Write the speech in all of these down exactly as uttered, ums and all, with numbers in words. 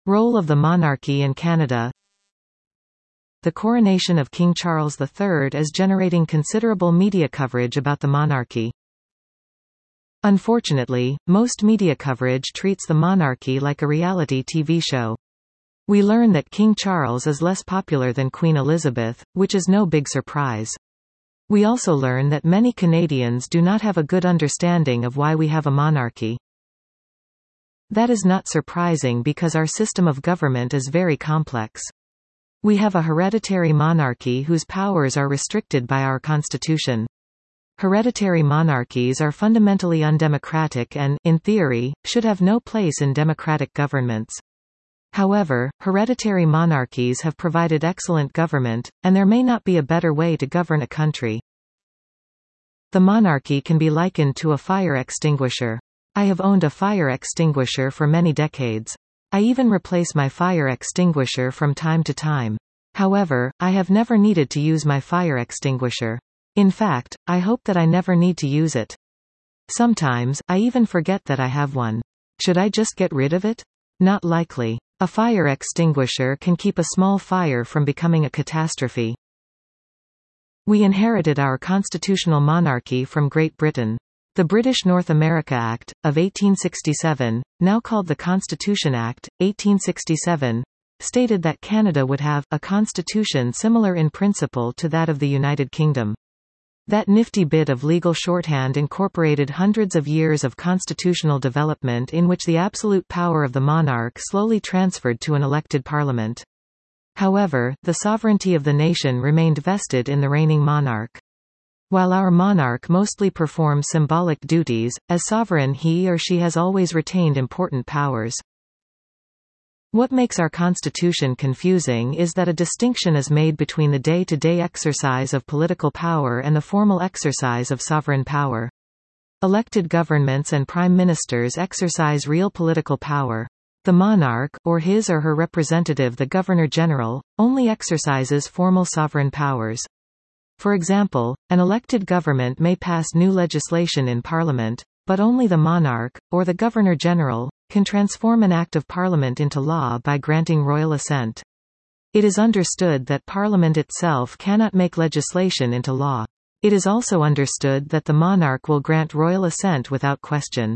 Role of the monarchy in Canada. The coronation of King Charles the Third is generating considerable media coverage about the monarchy. Unfortunately, most media coverage treats the monarchy like a reality T V show. We learn that King Charles is less popular than Queen Elizabeth, which is no big surprise. We also learn that many Canadians do not have a good understanding of why we have a monarchy. That is not surprising because our system of government is very complex. We have a hereditary monarchy whose powers are restricted by our constitution. Hereditary monarchies are fundamentally undemocratic and, in theory, should have no place in democratic governments. However, hereditary monarchies have provided excellent government, and there may not be a better way to govern a country. The monarchy can be likened to a fire extinguisher. I have owned a fire extinguisher for many decades. I even replace my fire extinguisher from time to time. However, I have never needed to use my fire extinguisher. In fact, I hope that I never need to use it. Sometimes, I even forget that I have one. Should I just get rid of it? Not likely. A fire extinguisher can keep a small fire from becoming a catastrophe. We inherited our constitutional monarchy from Great Britain. The British North America Act, of eighteen sixty-seven, now called the Constitution Act, eighteen sixty-seven, stated that Canada would have a constitution similar in principle to that of the United Kingdom. That nifty bit of legal shorthand incorporated hundreds of years of constitutional development in which the absolute power of the monarch slowly transferred to an elected parliament. However, the sovereignty of the nation remained vested in the reigning monarch. While our monarch mostly performs symbolic duties, as sovereign he or she has always retained important powers. What makes our constitution confusing is that a distinction is made between the day-to-day exercise of political power and the formal exercise of sovereign power. Elected governments and prime ministers exercise real political power. The monarch, or his or her representative the Governor-General, only exercises formal sovereign powers. For example, an elected government may pass new legislation in Parliament, but only the monarch, or the Governor-General, can transform an Act of Parliament into law by granting royal assent. It is understood that Parliament itself cannot make legislation into law. It is also understood that the monarch will grant royal assent without question.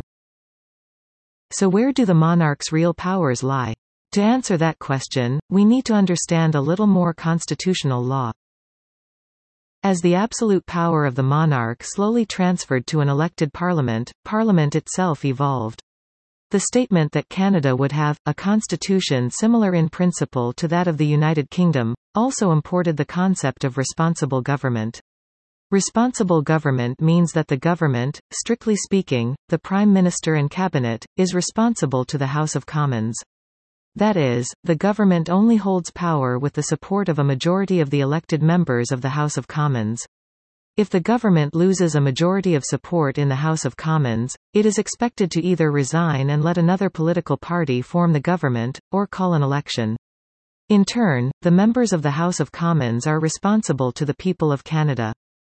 So where do the monarch's real powers lie? To answer that question, we need to understand a little more constitutional law. As the absolute power of the monarch slowly transferred to an elected parliament, Parliament itself evolved. The statement that Canada would have a constitution similar in principle to that of the United Kingdom also imported the concept of responsible government. Responsible government means that the government, strictly speaking, the Prime Minister and Cabinet, is responsible to the House of Commons. That is, the government only holds power with the support of a majority of the elected members of the House of Commons. If the government loses a majority of support in the House of Commons, it is expected to either resign and let another political party form the government, or call an election. In turn, the members of the House of Commons are responsible to the people of Canada.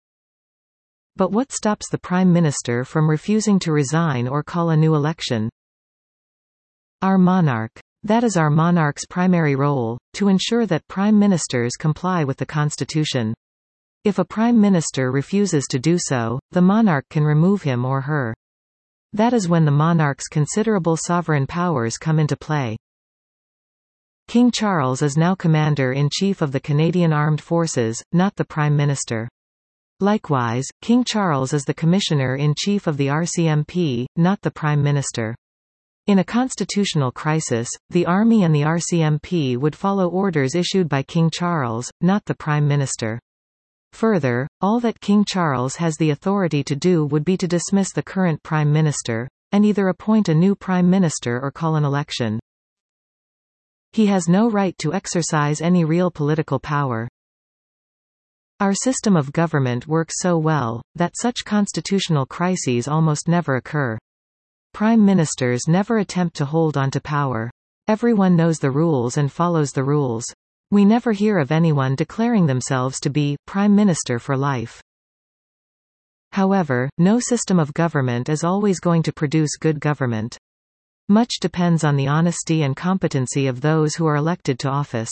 But what stops the Prime Minister from refusing to resign or call a new election? Our monarch. That is our monarch's primary role, to ensure that prime ministers comply with the Constitution. If a prime minister refuses to do so, the monarch can remove him or her. That is when the monarch's considerable sovereign powers come into play. King Charles is now Commander-in-Chief of the Canadian Armed Forces, not the Prime Minister. Likewise, King Charles is the Commissioner-in-Chief of the R C M P, not the Prime Minister. In a constitutional crisis, the Army and the R C M P would follow orders issued by King Charles, not the Prime Minister. Further, all that King Charles has the authority to do would be to dismiss the current Prime Minister, and either appoint a new Prime Minister or call an election. He has no right to exercise any real political power. Our system of government works so well, that such constitutional crises almost never occur. Prime ministers never attempt to hold on to power. Everyone knows the rules and follows the rules. We never hear of anyone declaring themselves to be Prime Minister for life. However, no system of government is always going to produce good government. Much depends on the honesty and competency of those who are elected to office.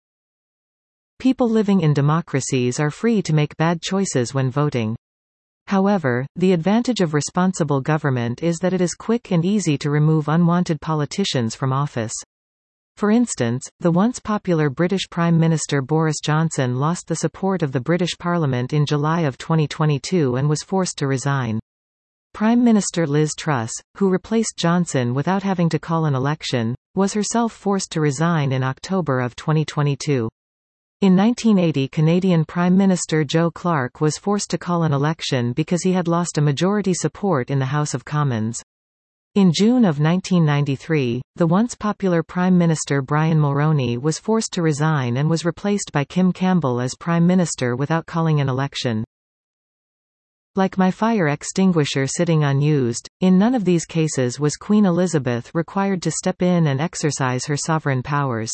People living in democracies are free to make bad choices when voting. However, the advantage of responsible government is that it is quick and easy to remove unwanted politicians from office. For instance, the once popular British Prime Minister Boris Johnson lost the support of the British Parliament in July of twenty twenty-two and was forced to resign. Prime Minister Liz Truss, who replaced Johnson without having to call an election, was herself forced to resign in October of twenty twenty-two. In nineteen eighty, Canadian Prime Minister Joe Clark was forced to call an election because he had lost a majority support in the House of Commons. In June of nineteen ninety-three, the once popular Prime Minister Brian Mulroney was forced to resign and was replaced by Kim Campbell as Prime Minister without calling an election. Like my fire extinguisher sitting unused, in none of these cases was Queen Elizabeth required to step in and exercise her sovereign powers.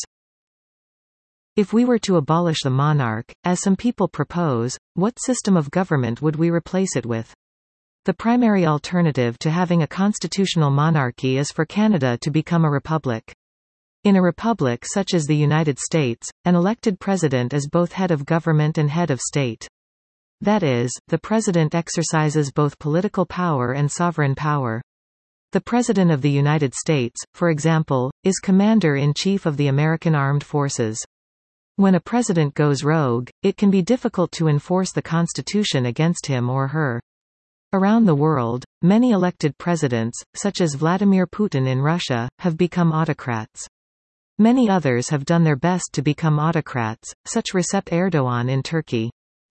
If we were to abolish the monarch, as some people propose, what system of government would we replace it with? The primary alternative to having a constitutional monarchy is for Canada to become a republic. In a republic such as the United States, an elected president is both head of government and head of state. That is, the president exercises both political power and sovereign power. The President of the United States, for example, is Commander-in-Chief of the American Armed Forces. When a president goes rogue, it can be difficult to enforce the Constitution against him or her. Around the world, many elected presidents, such as Vladimir Putin in Russia, have become autocrats. Many others have done their best to become autocrats, such Recep Erdogan in Turkey.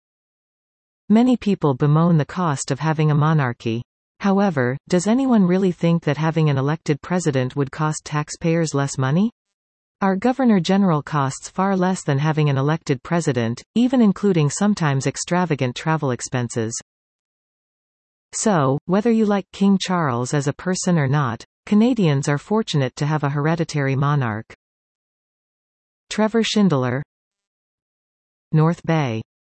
Many people bemoan the cost of having a monarchy. However, does anyone really think that having an elected president would cost taxpayers less money? Our Governor-General costs far less than having an elected president, even including sometimes extravagant travel expenses. So, whether you like King Charles as a person or not, Canadians are fortunate to have a hereditary monarch. Trevor Schindler, North Bay.